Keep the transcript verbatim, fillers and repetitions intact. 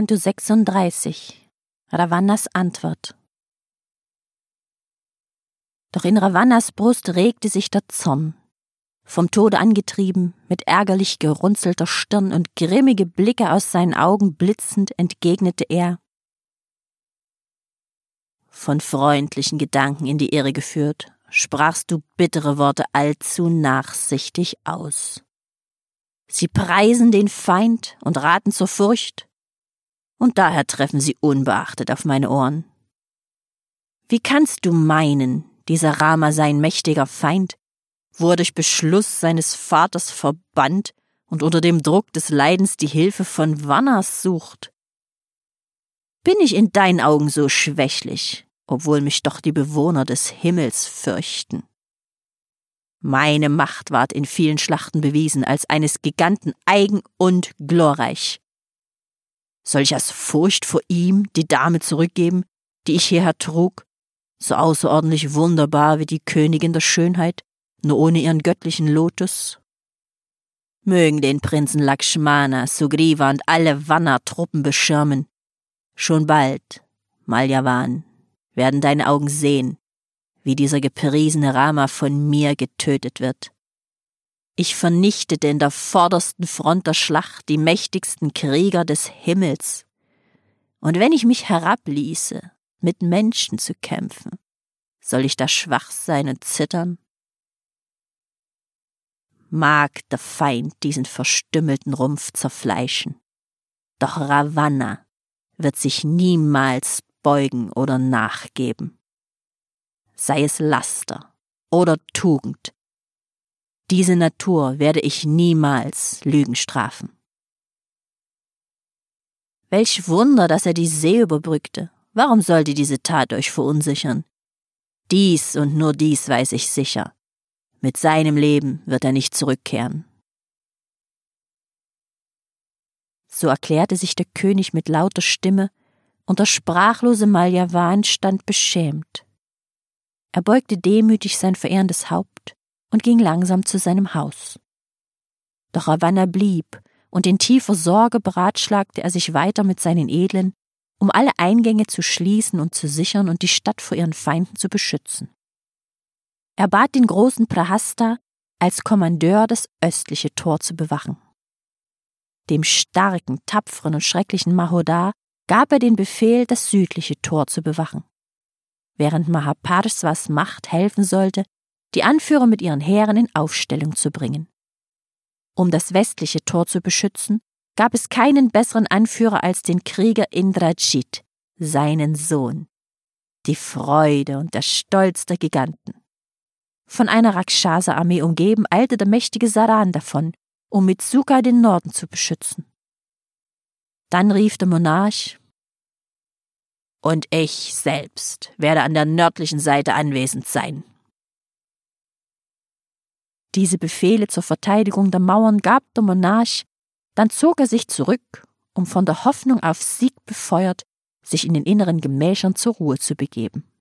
Canto sechsunddreißig. Ravannas Antwort. Doch in Ravannas Brust regte sich der Zorn. Vom Tode angetrieben, mit ärgerlich gerunzelter Stirn und grimmige Blicke aus seinen Augen blitzend, entgegnete er: Von freundlichen Gedanken in die Irre geführt, sprachst du bittere Worte allzu nachsichtig aus. Sie preisen den Feind und raten zur Furcht, und daher treffen sie unbeachtet auf meine Ohren. Wie kannst du meinen, dieser Rama sei ein mächtiger Feind, wo er durch Beschluss seines Vaters verbannt und unter dem Druck des Leidens die Hilfe von Vannas sucht? Bin ich in deinen Augen so schwächlich, obwohl mich doch die Bewohner des Himmels fürchten? Meine Macht ward in vielen Schlachten bewiesen, als eines Giganten eigen und glorreich. Soll ich aus Furcht vor ihm die Dame zurückgeben, die ich hierher trug, so außerordentlich wunderbar wie die Königin der Schönheit, nur ohne ihren göttlichen Lotus? Mögen den Prinzen Lakshmana, Sugriva und alle Vanna-Truppen beschirmen. Schon bald, Malyavan, werden deine Augen sehen, wie dieser gepriesene Rama von mir getötet wird. Ich vernichtete in der vordersten Front der Schlacht die mächtigsten Krieger des Himmels. Und wenn ich mich herabließe, mit Menschen zu kämpfen, soll ich da schwach sein und zittern? Mag der Feind diesen verstümmelten Rumpf zerfleischen, doch Ravanna wird sich niemals beugen oder nachgeben. Sei es Laster oder Tugend, diese Natur werde ich niemals Lügen strafen. Welch Wunder, dass er die See überbrückte. Warum sollte diese Tat euch verunsichern? Dies und nur dies weiß ich sicher. Mit seinem Leben wird er nicht zurückkehren. So erklärte sich der König mit lauter Stimme, und der sprachlose Malyavan stand beschämt. Er beugte demütig sein verehrendes Haupt und ging langsam zu seinem Haus. Doch Ravanna blieb, und in tiefer Sorge beratschlagte er sich weiter mit seinen Edlen, um alle Eingänge zu schließen und zu sichern und die Stadt vor ihren Feinden zu beschützen. Er bat den großen Prahasta, als Kommandeur das östliche Tor zu bewachen. Dem starken, tapferen und schrecklichen Mahodar gab er den Befehl, das südliche Tor zu bewachen, während Mahaparsvas Macht helfen sollte, die Anführer mit ihren Heeren in Aufstellung zu bringen. Um das westliche Tor zu beschützen, gab es keinen besseren Anführer als den Krieger Indrajit, seinen Sohn, die Freude und der Stolz der Giganten. Von einer Rakshasa-Armee umgeben, eilte der mächtige Saran davon, um Mitsuka den Norden zu beschützen. Dann rief der Monarch: Und ich selbst werde an der nördlichen Seite anwesend sein. Diese Befehle zur Verteidigung der Mauern gab der Monarch, dann zog er sich zurück, um von der Hoffnung auf Sieg befeuert, sich in den inneren Gemächern zur Ruhe zu begeben.